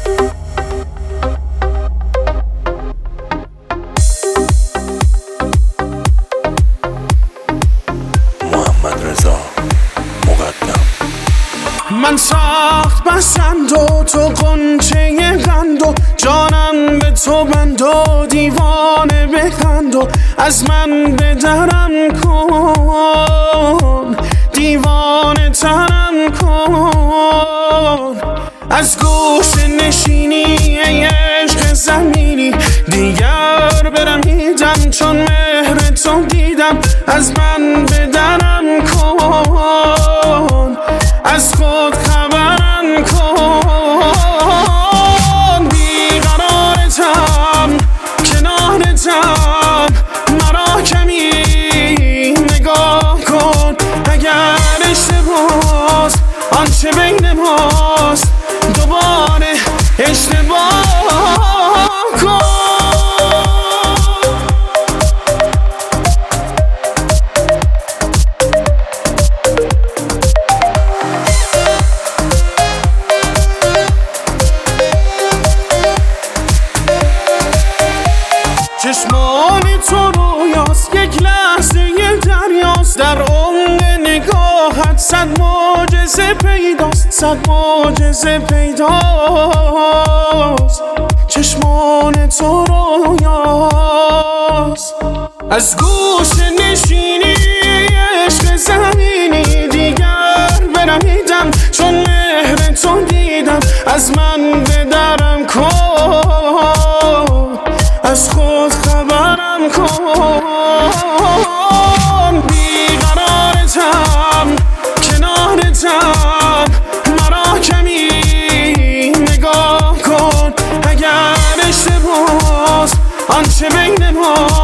من سخت بسند و تو غنچه قند و جانم به تو بند و دیوانه بخند و از من به درم کن، دیوانه ترم کن. از گوش نشینی عشق زمینی دیگر برمیدم، چون مهر تو دیدم از من به درم کن، از خود خبرم کن. بیقرارتم کنارتم، مرا کمی نگاه کن. اگر اشتباس آنچه بین ماست دوباره اشتباه کن. چشمان تو رویاست، یک لحظه دریاست، در عمق نگاهت صد معجزه پیداست، صد معجزه پیداست. چشمان تو رویاست، از گوش نشینی عشق زمینی دیگر برمیدم، چون مهر تو دیدم از من به درم کن، از خود خبرم کن. بیقرارتم کنارتم، مرا کمی نگاه کن. اگر اشتباس آنچه بین ما